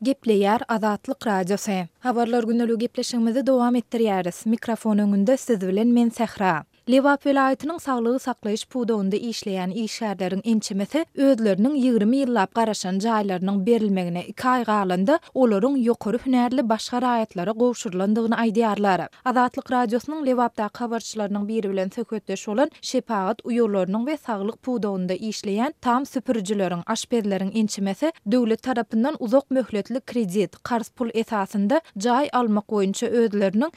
Gepleýär Azatlyk Radiosu. Habarlar gündäligi gepleşigimizi dowam etdirýäris. Mikrofon öňünde siz bilen men Sehra. Lewap welaýatynyň saglygy saklaýyş puwdawynda işleýän işgärleriň ençemesi özleriniň 20 ýyllap garaşan jaýlarynyň berilmegine 2 ay galanda olaryň ýokary hünärli başga raýatlara gowşurylandygyny aýdýarlar. Azatlyk Radiosynyň Lewapda habarçylarynyň biri bilen söhbetdeş bolan Şepagat uýurlarynyň we saglyk puwdawynda işleýän tam süpürjileriň, aşpezleriň ençemesi döwlet tarapyndan uzak möhletli kredit, qarz pul esasında jaý almak boýunça özleriniň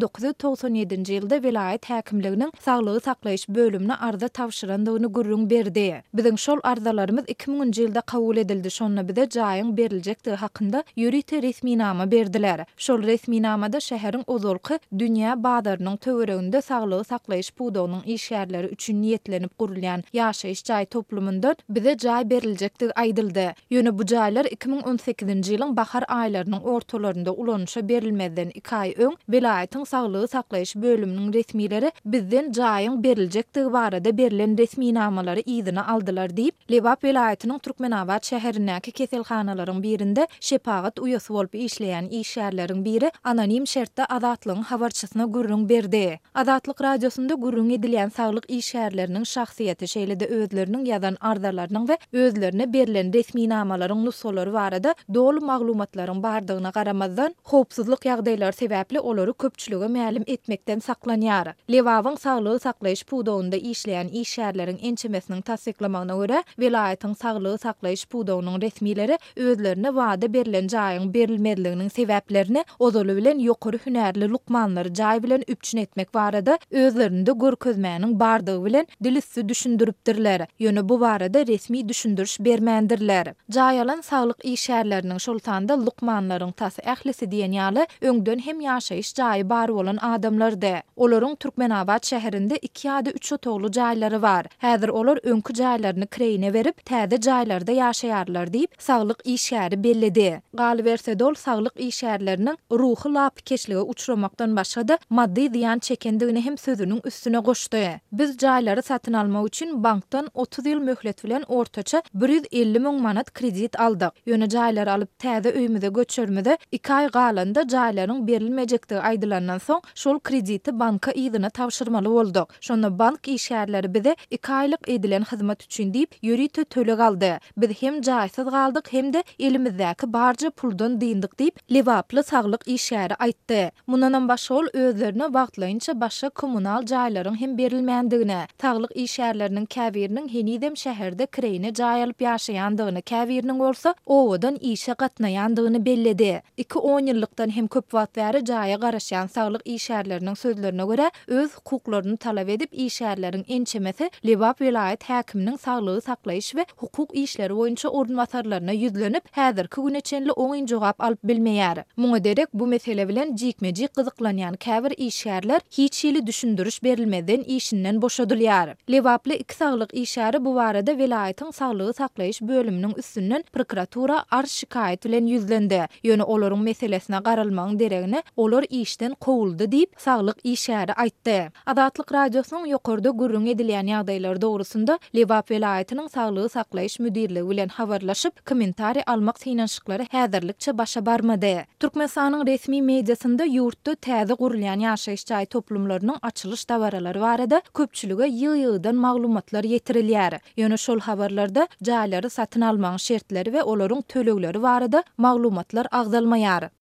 1997-nji ýylda welaýat häkimliginiň saglygy saklaýyş bölümine arza tawşyrandygyny gürrüň berdi. Biziň şol arzalarymyz 2000-nji ýylda kabul edildi. Şonda bize jaýyň beriljekdigi hakynda ýürite resminama berdiler. Şol resminamada şäheriň ozalky dünýä bazarynyň töwereginde saglygy saklaýyş puwdawynyň işgärleri üçin niýetlenip gurulýan ýaşaýyş jaý toplumyndan bize jaý beriljekdigi aýdyldy. Ýöne bu jaýlar 2018-nji ýylyň bahar aýlarynyň ortalarynda ulanşa berilmeden 2 ay öň welaýatyň saglygy saklaýyş bölüminiň resmileri bizden jaýyň beriljekdigi barada berilen resminamalary ýzyna aldylar diýip Lewap welaýatynyň Türkmenabad şäherindäki keselhanalaryň birinde Şepagat uýasy bolup işleýän işgärleriň biri anonim şertde Azatlygyň habarçysyna gürrüň berdi. Azatlyk Radiosunda gürrüň edilýän saglyk işgärleriniň şahsiýeti şeýlede özleriniň ýazan arzalarynyň we özlerine berilen resminamalaryň nusolary barada dolu maglumatlaryň bardygyna garamazdan howpsuzlyk ýagdaýlary sebäpli olary köpçülüge mälim etmekden saklanýar. Lewabyň saglygy saklaýyş puwdawynda işleýän işgärleriň ençemesiniň tasdiklamagyna görä, welaýatyň saglygy saklaýyş puwdawynyň resmileri özlerine wada berilen jaýyň berilmezliginiň sebäplerini ozaly bilen ýokary hünärli lukmanlary jaý bilen üpçün etmek barada özlerinde görkezmäniň bardygy bilen dilissi düşündiripdirler. Ýöne bu barada resmi düşündiriş bermändirler. Jaý alan saglyk işgärleriniň şol tanda lukmanlaryň tasy ählisi diýen ýaly öňden hem ýaşaýyş jaý bar bolan adamlardy. Olaryň Türkmenabad şäherinde 2 ýa-da 3 otogly jaýlary bar. Häzir olar öňkü jaýlaryny kreýine berip täze jaýlarda ýaşaýarlar diýip saglyk işgäri bellidi. Galy berse dol saglyk işgärleriniň ruhy lapkeşlige uçramakdan başga da maddi ziýan çekendigini hem sözüniň üstüne goşdy. Biz jaýlary satyn almak üçin bankdan 30 ýyl möhlet bilen ortaça 150 000 manat kredit aldyk. Ýöne jaýlary alyp täze öýümüze göçürmede 2 ay galanda jaýlaryň berilmejekdigi aýdylandan soň şol krediti banka ýzyna tawşyrmaly boldyk. Şonda bank işgärleri bize 2 aylyk edilen hyzmat üçin diýip ýürite töle galdy. Biz hem jaýsyz galdyk hem de elimizdäki barja puldan diýindik diýip Lewaply saglyk işgäri aýtdy. Mundan başga ol özlerine wagtlaýynça başga kommunal jaýlaryň hem berilmändigine, saglyk işgärleriniň käbiriniň henidem şäherde kreýine jaý alyp ýaşaýandygyny, käbiriniň bolsa owadan işe gatnaýandygyny belledi. 2-10 ýyllykdan hem köp wagt bäri jaýa garaşan saglyk işgärleriniň sözlerine görä öz hukuklaryny talap edip işgärleriň ençemesi Lewap welaýat häkiminiň saglygy saklaýyş we hukuk işleri boýunça ornwasarlaryna ýüzlenip häzirki güneçenli oňyn jogap alyp bilmeýär. Muňa derek bu mesele bilen jikmeji gyzyklanýan käbir işgärler hiç ýyly düşündiriş berilmeden işinden boşadylýar. Lewaply 2 saglyk işgäri bu barada welaýatyň saglygy saklaýyş bölüminiň üstünden prokuratura arş şikaýet bilen ýüzlendi. Ýöne olaryň meselesine garalmagyň deregine olar işden kowuldy diýip saglyk işgäri aýtdy. Azatlyk Radiosynyň ýokarda gürrüň edilýän ýagdaýlar dogrusunda Lewap welaýatynyň saglygy saklaýyş müdirligi bilen habarlaşyp kommentari almak synanşyklary häzirlikçe başa barmady. Türkmenistanyň resmi mediasynda ýurtda täze gurulýan ýaşaýyş jaý toplumlarynyň açylyş dawaralary barada köpçülüge ýygy-ýygydan maglumatlar ýetirilýär. Ýöne şol habarlarda jaýlary satyn almagyň şertleri we olaryň tölekleri barada maglumatlar agzalmaýar.